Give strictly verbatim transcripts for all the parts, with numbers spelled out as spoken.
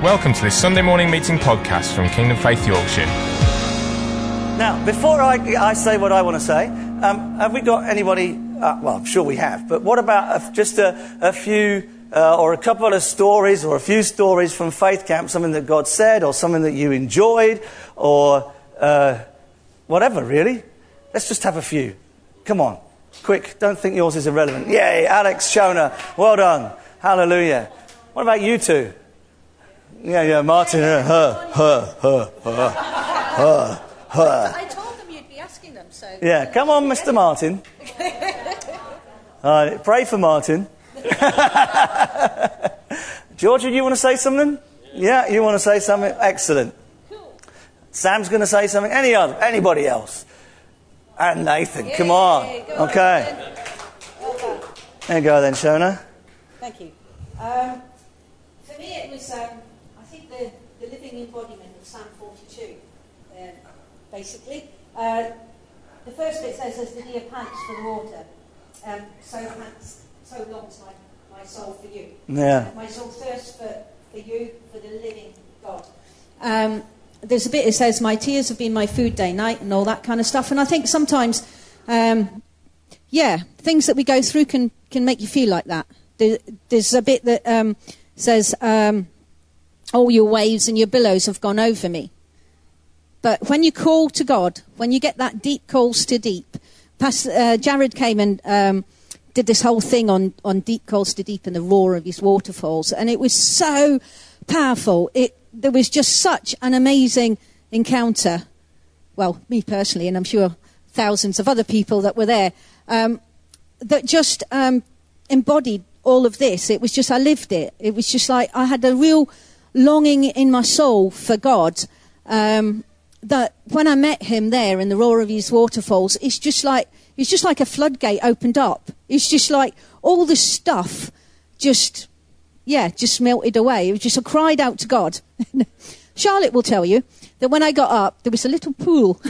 Welcome to this Sunday morning meeting podcast from Kingdom Faith Yorkshire. Now, before I, I say what I want to say, um, have we got anybody, uh, well, I'm sure we have, but what about a, just a, a few uh, or a couple of stories or a few stories from Faith Camp, something that God said or something that you enjoyed or uh, whatever, really? Let's just have a few. Come on, quick, don't think yours is irrelevant. Yay, Alex, Shona, well done, hallelujah. What about you two? Yeah, yeah, Martin, her, her, her, her, her, her. I told them you'd be asking them, so... Yeah, come on, Mister Martin. uh, pray for Martin. Georgia, you want to say something? Yeah, you want to say something? Excellent. Sam's going to say something. Any other? Anybody else? And Nathan, come on. Okay. There you go then, Shona. Thank you. Um, for me, it was... Um, The, the living embodiment of Psalm forty-two, um, basically. Uh, the first bit says, as the deer pants for the water, um, so pants, so longs my, my soul for you. Yeah. Uh, my soul thirsts for, for you, for the living God. Um, there's a bit that says, my tears have been my food day, night, and all that kind of stuff. And I think sometimes, um, yeah, things that we go through can, can make you feel like that. There, there's a bit that um, says... Um, all your waves and your billows have gone over me. But when you call to God, when you get that deep calls to deep, Pastor, uh, Jared came and um, did this whole thing on, on deep calls to deep and the roar of his waterfalls. And it was so powerful. It, there was just such an amazing encounter. Well, me personally, and I'm sure thousands of other people that were there, um, that just um, embodied all of this. It was just, I lived it. It was just like I had a real... longing in my soul for God, um, that when I met him there in the roar of his waterfalls, it's just like it's just like a floodgate opened up. It's just like all the stuff just, yeah, just melted away. It was just, I cried out to God. Charlotte will tell you that when I got up, there was a little pool,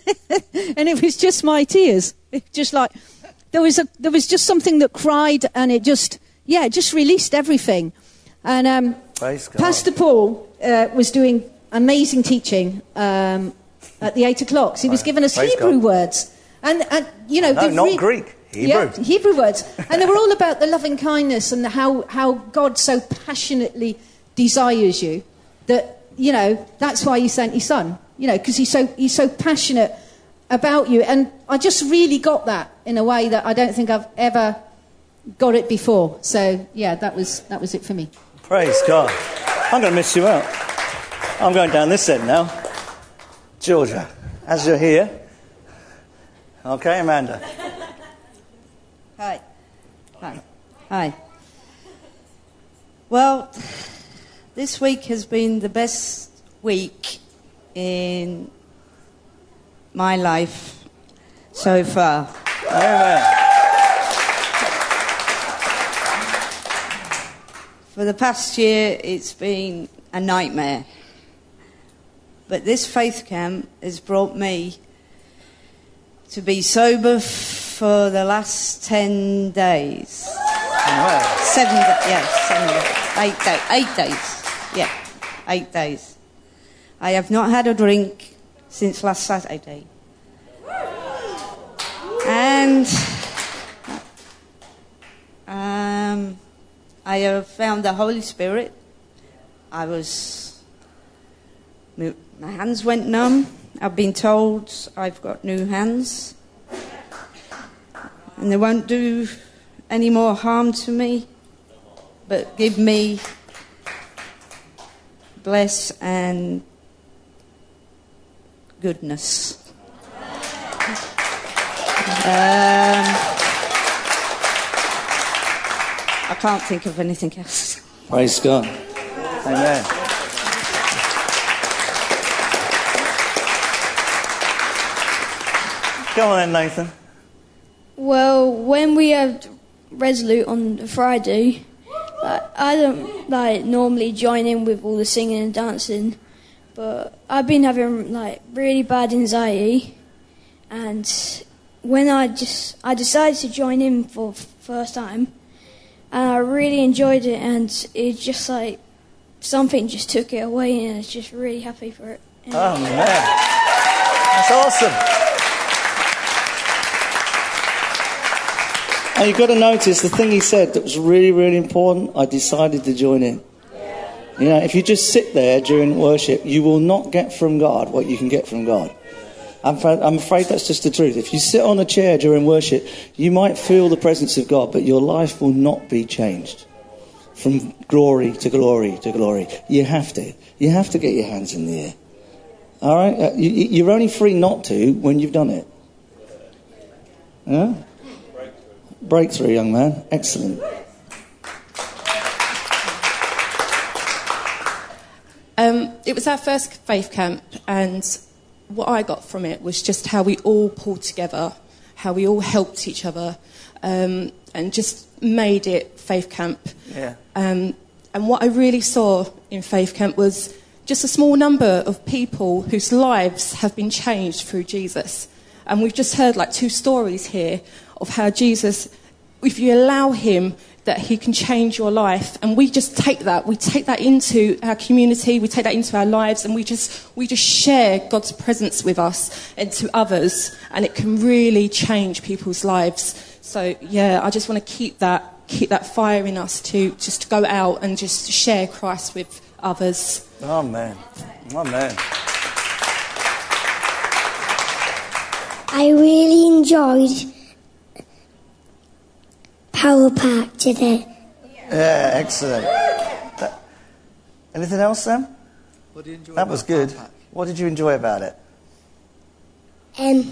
and it was just my tears. It just like there was a there was just something that cried, and it just, yeah, just released everything. And um, Pastor Paul uh, was doing amazing teaching um, at the eight o'clock. So he was giving us Praise Hebrew God. words. And, and, you know... No, not re- Greek. Hebrew. Yeah, Hebrew words. And they were all about the loving kindness and how, how God so passionately desires you that, you know, that's why he sent his son. You know, because he's so, he's so passionate about you. And I just really got that in a way that I don't think I've ever got it before. So, yeah, that was that was it for me. Praise God. I'm going to miss you out. I'm going down this end now. Georgia, as you're here. Okay, Amanda. Hi. Hi. Hi. Well, this week has been the best week in my life so far. Amen. For the past year, it's been a nightmare. But this faith camp has brought me to be sober f- for the last ten days. Wow. Seven days, yeah, seven days. Eight days, eight days, yeah, eight days. I have not had a drink since last Saturday. And... Um... I have found the Holy Spirit. I was... My hands went numb. I've been told I've got new hands. And they won't do any more harm to me, but give me bless and goodness. Um... I can't think of anything else. Praise God. Amen. Go on then, Nathan. Well, when we had Resolute on Friday, like, I don't like normally join in with all the singing and dancing, but I've been having like really bad anxiety, and when I just I decided to join in for the first time, and I really enjoyed it, and it just like something just took it away, and I was just really happy for it. And oh, man. That's awesome. And you've got to notice the thing he said that was really, really important. I decided to join in. You know, if you just sit there during worship, you will not get from God what you can get from God. I'm afraid, I'm afraid that's just the truth. If you sit on a chair during worship, you might feel the presence of God, but your life will not be changed. From glory to glory to glory. You have to. You have to get your hands in the air. All right? Uh, you, you're only free not to when you've done it. Yeah? Breakthrough. Breakthrough, young man. Excellent. Um, it was our first faith camp, and what I got from it was just how we all pulled together, how we all helped each other, um, and just made it faith camp. Yeah. Um, and what I really saw in faith camp was just a small number of people whose lives have been changed through Jesus. And we've just heard like two stories here of how Jesus, if you allow him, that he can change your life. And we just take that, we take that into our community, we take that into our lives, and we just we just share God's presence with us and to others, and it can really change people's lives. So yeah, I just want to keep that keep that fire in us to just go out and just share Christ with others. Amen. Amen. I really enjoyed Power Pack today. Yeah, excellent. That, anything else, Sam? What did you enjoy that about was good. Power Pack? What did you enjoy about it? Um,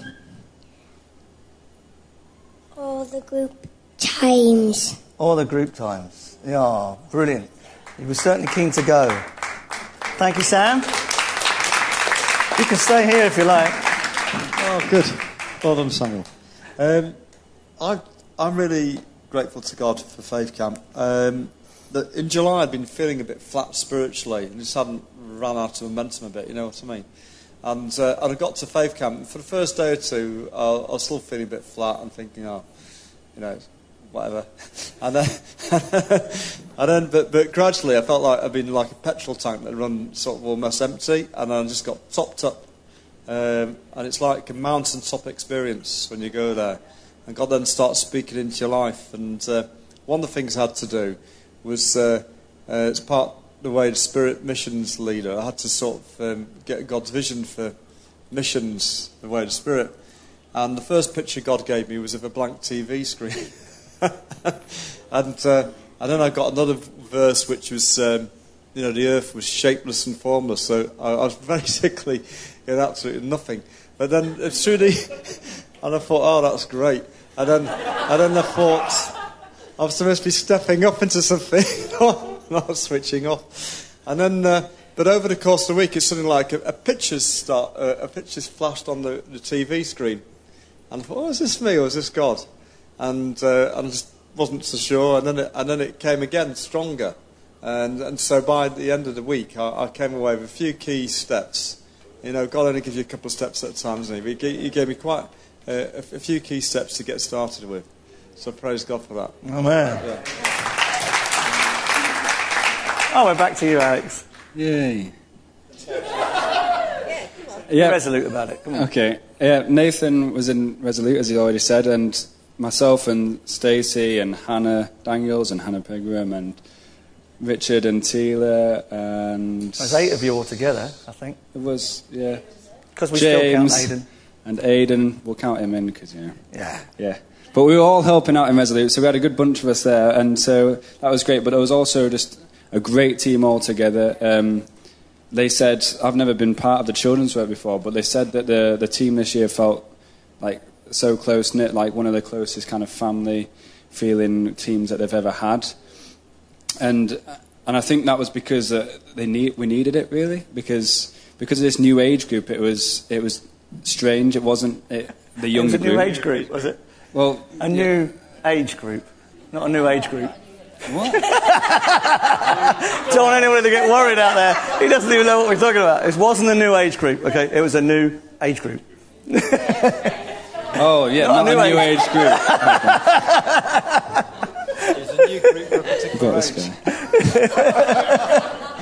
all the group times. All the group times. Yeah, brilliant. He was certainly keen to go. Thank you, Sam. You can stay here if you like. Oh, good. Well done, Samuel. Um, I, I'm really grateful to God for Faith Camp. Um, that in July I'd been feeling a bit flat spiritually and just hadn't ran out of momentum a bit, you know what I mean? And, uh, and I got to Faith Camp, and for the first day or two I, I was still feeling a bit flat and thinking, oh, you know, whatever. And then, and then but, but gradually I felt like I'd been like a petrol tank that run sort of almost empty, and I just got topped up. Um, and it's like a mountaintop experience when you go there. And God then starts speaking into your life. And uh, one of the things I had to do was, uh, uh, as part of the way the Spirit missions leader, I had to sort of um, get God's vision for missions, the way of the Spirit. And the first picture God gave me was of a blank T V screen. and, uh, and then I got another verse which was, um, you know, the earth was shapeless and formless. So I, I was basically in absolutely nothing. But then it's through the... And I thought, oh, that's great. And then, and then I thought, I'm supposed to be stepping up into something, not switching off. And then, uh, but over the course of the week, it's something like a, a picture's start, uh, a picture's flashed on the, the T V screen. And I thought, oh, is this me or is this God? And, uh, and I just wasn't so sure. And then, it, and then it came again stronger. And, and so by the end of the week, I, I came away with a few key steps. You know, God only gives you a couple of steps at a time, doesn't he? He gave, he gave me quite uh, a, a few key steps to get started with. So praise God for that. Amen. Yeah. Oh, we're back to you, Alex. Yay. Yeah, Resolute about it. Come on. Okay. Yeah, Nathan was in Resolute, as he already said, and myself and Stacey and Hannah Daniels and Hannah Pegram and Richard and Tila and... There's eight of you all together, I think. It was, yeah. Because we James still count Aiden. And Aiden, we'll count him in because, yeah. Yeah. Yeah. But we were all helping out in Resolute, so we had a good bunch of us there, and so that was great. But there was also just a great team all together. Um, they said, I've never been part of the children's work before, but they said that the, the team this year felt like so close-knit, like one of the closest kind of family-feeling teams that they've ever had. And and I think that was because uh, they need we needed it, really, because because of this new age group, it was it was strange. It wasn't it, the younger group. It was a new age group, was it? Well, a new yeah. age group, not a new age group. What? Don't want anyone to get worried out there. He doesn't even know what we're talking about. It wasn't a new age group, okay? It was a new age group. Oh, yeah, not, not a new, a new age, age group. Okay. There's a new group for a particular got this guy.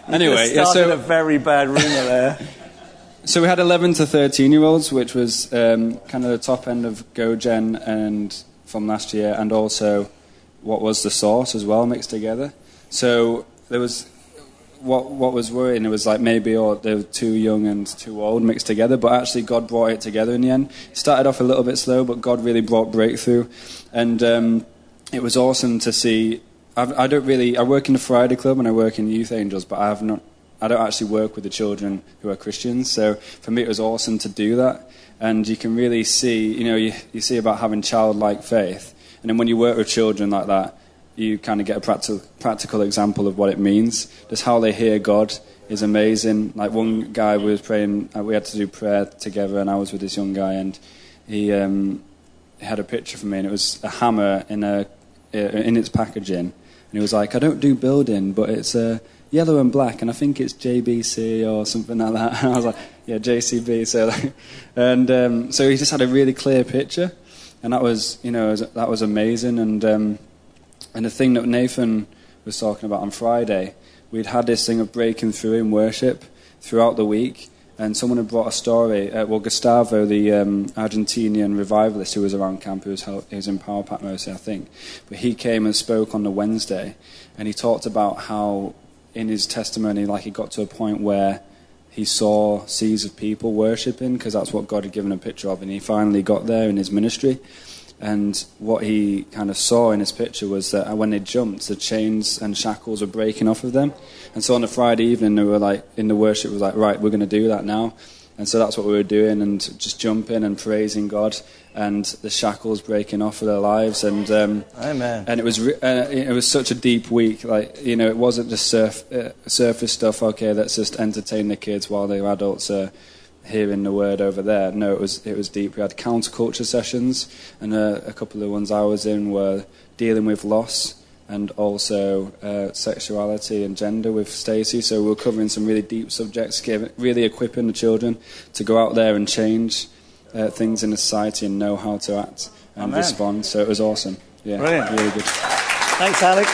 Anyway, yeah, so a very bad rumour there. So we had eleven to thirteen year olds, which was um, kind of the top end of GoGen and from last year, and also what was the source as well mixed together. So there was what what was worrying. It was like maybe oh, they were too young and too old mixed together, but actually God brought it together in the end. It started off a little bit slow, but God really brought breakthrough, and um, it was awesome to see. I've, I don't really. I work in the Friday Club and I work in Youth Angels, but I have not. I don't actually work with the children who are Christians, so for me it was awesome to do that. And you can really see, you know, you, you see about having childlike faith, and then when you work with children like that, you kind of get a practical practical example of what it means. Just how they hear God is amazing. Like one guy we was praying, we had to do prayer together, and I was with this young guy, and he, um, he had a picture for me, and it was a hammer in a in its packaging, and he was like, "I don't do building, but it's a." Yellow and black, and I think it's J B C or something like that. And I was like, yeah, J C B. So, like, and um, so he just had a really clear picture, and that was, you know, that was amazing. And um, and the thing that Nathan was talking about on Friday, we'd had this thing of breaking through in worship throughout the week, and someone had brought a story. Uh, well, Gustavo, the um, Argentinian revivalist who was around camp, who was, help, he was in Power Pack mostly, I think, but he came and spoke on the Wednesday, and he talked about how. In his testimony, like he got to a point where he saw seas of people worshipping, because that's what God had given a picture of, and he finally got there in his ministry. And what he kind of saw in his picture was that when they jumped, the chains and shackles were breaking off of them. And so on a Friday evening, they were like, in the worship, was like, right, we're going to do that now. And so that's what we were doing, and just jumping and praising God, and the shackles breaking off of their lives. And um, Amen. And it was re- uh, it was such a deep week. Like, you know, it wasn't just surf- uh, surface stuff. Okay, let's just entertain the kids while the adults are hearing the word over there. No, it was it was deep. We had counterculture sessions, and uh, a couple of the ones I was in were dealing with loss. And also uh, sexuality and gender with Stacey. So we're covering some really deep subjects, giving, really equipping the children to go out there and change uh, things in the society and know how to act and Amen. respond. So it was awesome. Yeah, brilliant. Really good. Thanks, Alex.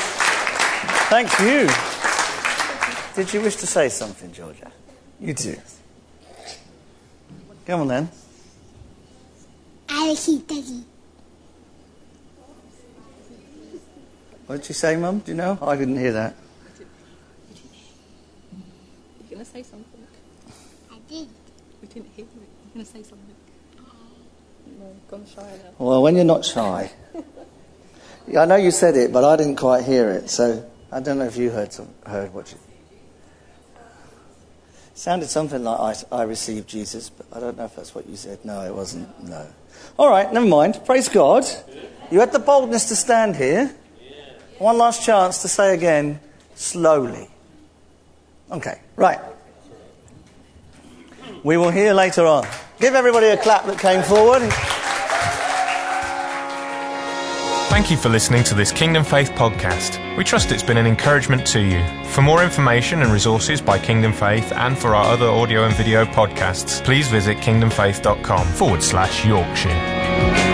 Thank you. Did you wish to say something, Georgia? You do. Come on, then. Alex, Daddy. What did you say, Mum? Do you know? I didn't hear that. You're going to say something? I did. We didn't hear you. You're going to say something? No, gone shy now. Well, when you're not shy. Yeah, I know you said it, but I didn't quite hear it, so I don't know if you heard some, heard what you... Sounded something like I, I received Jesus, but I don't know if that's what you said. No, it wasn't. No. All right, never mind. Praise God. You had the boldness to stand here. One last chance to say again, slowly. Okay, right. We will hear later on. Give everybody a clap that came forward. Thank you for listening to this Kingdom Faith podcast. We trust it's been an encouragement to you. For more information and resources by Kingdom Faith and for our other audio and video podcasts, please visit kingdomfaith.com forward slash Yorkshire.